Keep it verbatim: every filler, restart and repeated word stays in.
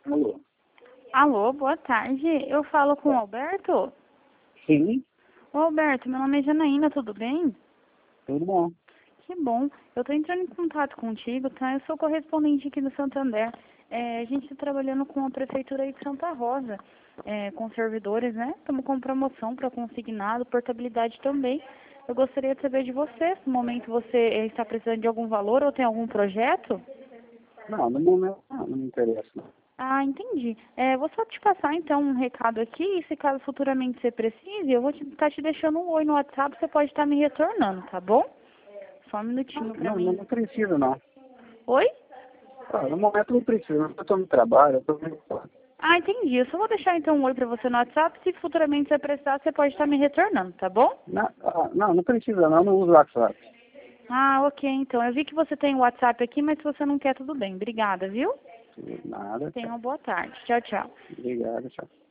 Alô? Alô, boa tarde. Eu falo com o Alberto? Sim, Ô, Alberto, meu nome é Janaína, tudo bem? tudo bom. Que bom. Eu estou entrando em contato contigo, tá? Eu sou correspondente aqui do Santander. É, a gente está trabalhando com a Prefeitura aí de Santa Rosa, é, com servidores, né? Estamos com promoção para consignado, portabilidade também. Eu gostaria de saber de você, se no momento você eh, está precisando de algum valor ou tem algum projeto? Não, no momento não, não me interessa. Não. Ah, entendi. É, vou só te passar então um recado aqui, e se caso futuramente você precise, eu vou estar te, tá te deixando um oi no WhatsApp, você pode estar me retornando, tá bom? Só um minutinho pra Não, não, mim. não precisa, não. Oi? Ah, no momento não precisa. Eu estou no trabalho, eu estou meio fora. Ah, entendi. Eu só vou deixar então um oi pra você no WhatsApp, se futuramente você precisar, você pode estar me retornando, tá bom? Não, ah, não, não precisa, não. Eu não uso WhatsApp. Ah, ok, então. Eu vi que você tem o WhatsApp aqui, mas se você não quer, tudo bem. Obrigada, viu? Nada, Tenha tchau. uma boa tarde. Tchau, tchau. Obrigado, tchau.